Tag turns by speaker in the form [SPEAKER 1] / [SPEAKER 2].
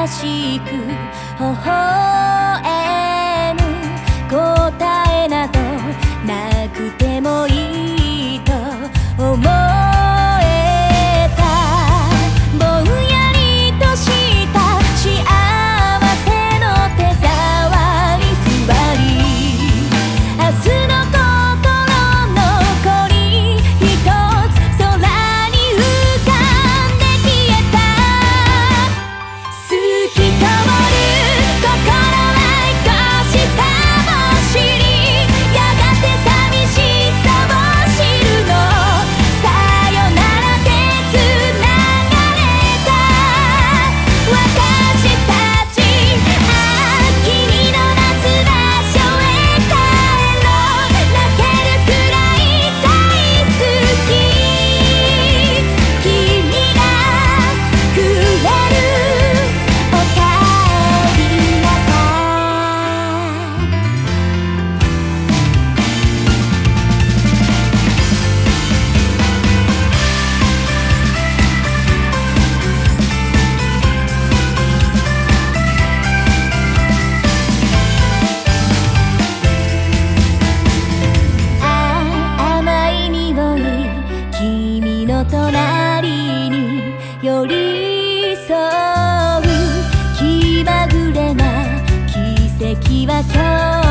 [SPEAKER 1] しく微笑む。答えなどなくてもいいと思えた。ぼんやりとした幸せの手触りふわり。明日の心残り一つ空に浮かんで消えた。透き通る心は愛しさも知り、やがて寂しさを知るの。さよならでつながれた私たち。君の夏場所へ帰ろう。泣けるくらい大好き。君がくれるおかえりなさい。甘い匂い君の隣に寄り添う。気まぐれな奇跡は今日